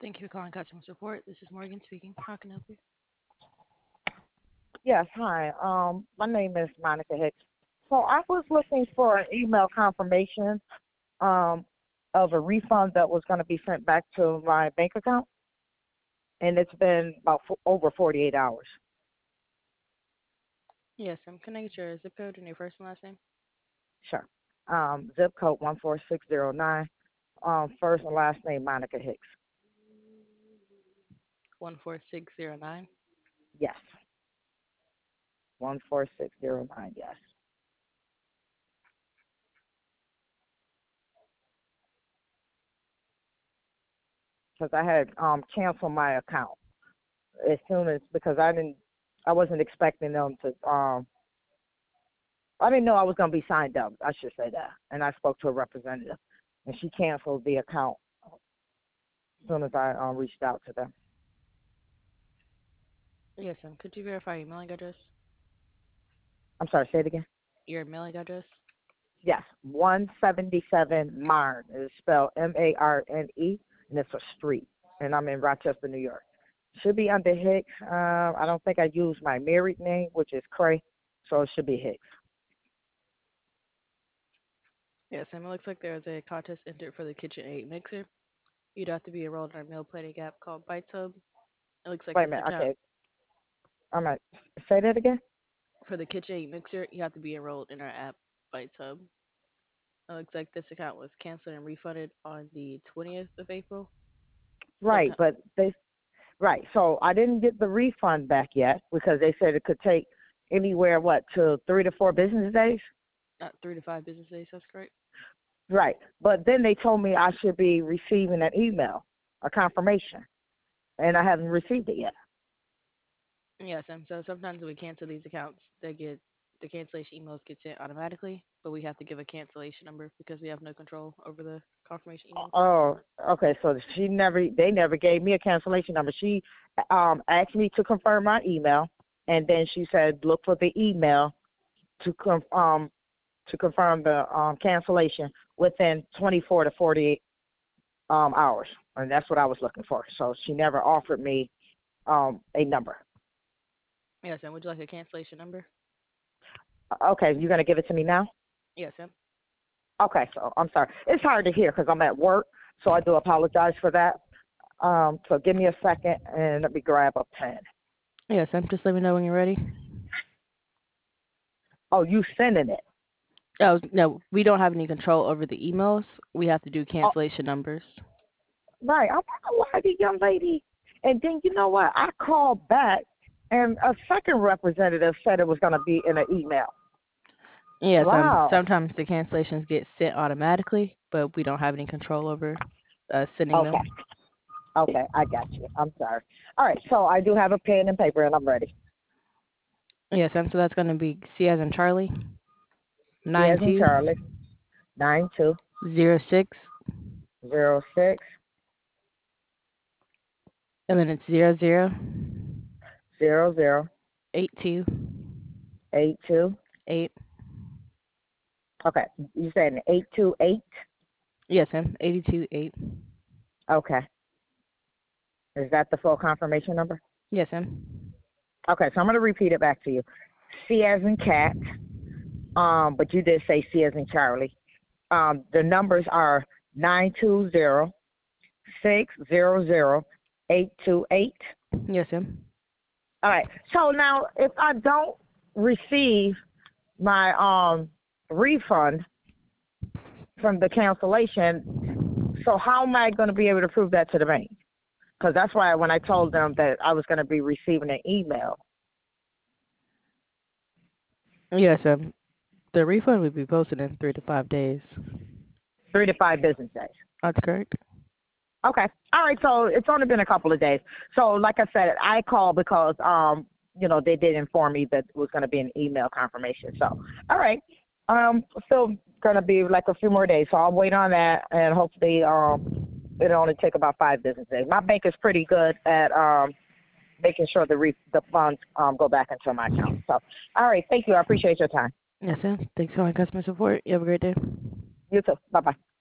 Thank you for calling customer support. This is Morgan speaking. How can I help you? Yes, hi. My name is Monica Hicks. So I was looking for an email confirmation um, of a refund that was going to be sent back to my bank account, and it's been about over 48 hours. Yes, can I get your zip code and your first and last name? Sure. Zip code 14609. First and last name Monica Hicks. 14609. Yes, 14609. Yes, because I had canceled my account as soon as because I wasn't expecting them to I didn't know I was going to be signed up. I should say that. And I spoke to a representative, and she canceled the account as soon as I reached out to them. Yes, could you verify your mailing address? I'm sorry, say it again. Your mailing address? Yes, 177 Marne. It's spelled Marne, and it's a street. And I'm in Rochester, New York. Should be under Hicks. I don't think I used my married name, which is Cray, so it should be Hicks. Yes, it looks like there's a contest entered for the KitchenAid mixer. You'd have to be enrolled in our meal planning app called BiteHub. It looks like Wait a this minute. account Okay, I'm going to say that again. for the KitchenAid mixer, you have to be enrolled in our app BiteHub. It looks like this account was canceled and refunded on the 20th of April. Right, Sometime but right. So I didn't get the refund back yet because they said it could take anywhere, to 3 to 4 business days? not 3 to 5 business days. That's correct. Right. But then they told me I should be receiving an email, a confirmation, and I haven't received it yet. Yes, so sometimes when we cancel these accounts, the cancellation emails get sent automatically, but we have to give a cancellation number because we have no control over the confirmation emails. Oh, okay. So they never gave me a cancellation number. She asked me to confirm my email, and then she said look for the email to to confirm the cancellation within 24 to 48 hours, and that's what I was looking for. So she never offered me a number. Yes, would you like a cancellation number? Okay, you're gonna give it to me now? Yes, Okay, so I'm sorry. It's hard to hear because I'm at work, so I do apologize for that. So give me a second and let me grab a pen. Yes, just let me know when you're ready. Oh, you sending it? Oh no, we don't have any control over the emails. We have to do Oh, cancellation numbers. right. I'm like, the young lady. And then you know what? I called back, and a second representative said it was gonna be in an email. Yes, Wow. sometimes the cancellations get sent automatically, but we don't have any control over sending them. Okay. Okay, I got you. I'm sorry. All right, so I do have a pen and paper, and I'm ready. Yes, so that's going to be C as in Charlie, C nine as in two Charlie. 06, 9206 and then it's 00 00 82 82. 8. Okay, you said 828. Yes, 82 8. Okay, is that the full confirmation number? Yes, Okay, so I'm going to repeat it back to you. C as in cat, but you did say C as in Charlie. The numbers are 920 600 828. Yes, All right. So now, if I don't receive my refund from the cancellation, so how am I going to be able to prove that to the bank? Because that's why when I told them that I was going to be receiving an email. yes, the refund will be posted in 3 to 5 days. 3 to 5 business days. That's correct. Okay. All right. So it's only been a couple of days. So like I said, I called because they did inform me that it was going to be an email confirmation. So all right. Still going to be like a few more days. So I'll wait on that, and hopefully it'll only take about 5 business days. My bank is pretty good at making sure the funds go back into my account. So all right. Thank you. I appreciate your time. Yes, thanks for calling customer support. You have a great day. You too. Bye bye.